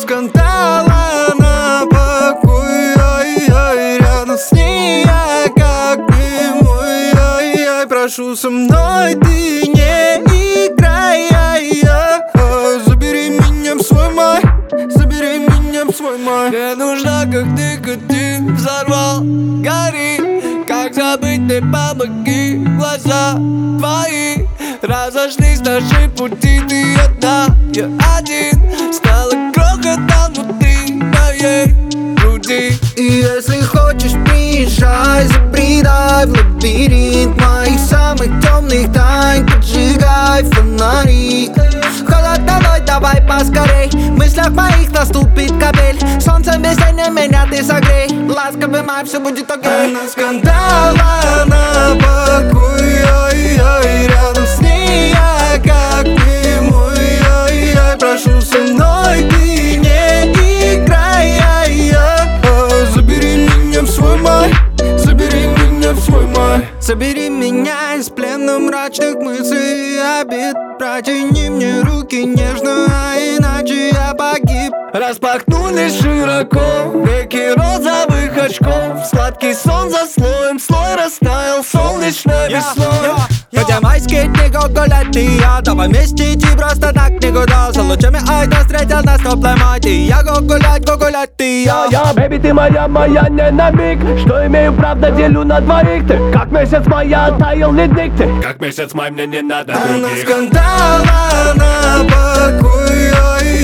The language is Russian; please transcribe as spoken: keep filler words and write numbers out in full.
скандала на покой, ай-яй. Рядом с ней я как немой, ай-яй. Прошу, со мной ты не играй, ай-яй. Забери меня в свой май, забери меня в свой май. Мне нужна, как никотин взорвал, гори. Как забыть, не помоги, глаза твои разошлись наши пути, ты одна, я один. Стала крохотом внутри моей груди. И если хочешь, приезжай, забредай в лабиринт моих самых темных тайн, поджигай фонари. Холод давай, давай поскорей, в мыслях моих наступит капель. Солнце весеннее меня ты согрей, ласковый май, все будет окей. Она скандала на покой, ай-яй. Рядом с ней я как немой, ай-яй. Прошу, со мной ты не играй, ай-яй. Забери меня в свой май, забери меня в свой май. Забери меня из плена мрачных мыслей и обид. Протяни мне руки нежно, а иначе я погиб. Распахнулись широко веки розовых очков. Сладкий сон за слоем, слой растаял солнечной весной. Хотя майские дни гулять ты и я, давай вместе идти просто так никуда. За лучами айда встретил нас теплой мать, и я гулять, гулять ты и я. Я, бэби, ты моя, моя не на миг. Что имею, правда, делю на двоих. Ты как месяц моя, таял ледник. Ты как месяц май, мне не надо других. Она скандала на покой, ай.